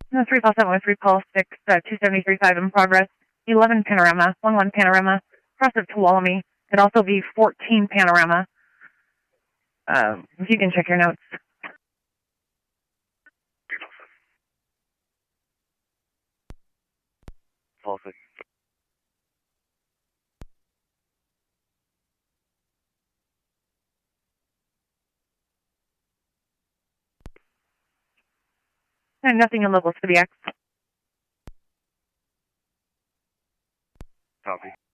No, 3 call 7 with 3 call 6, 273.5 in progress. 11 Panorama, 11 Panorama, cross of Tuolumne. Could also be 14 Panorama. If you can check your notes. False. And nothing in locals for the X. Copy.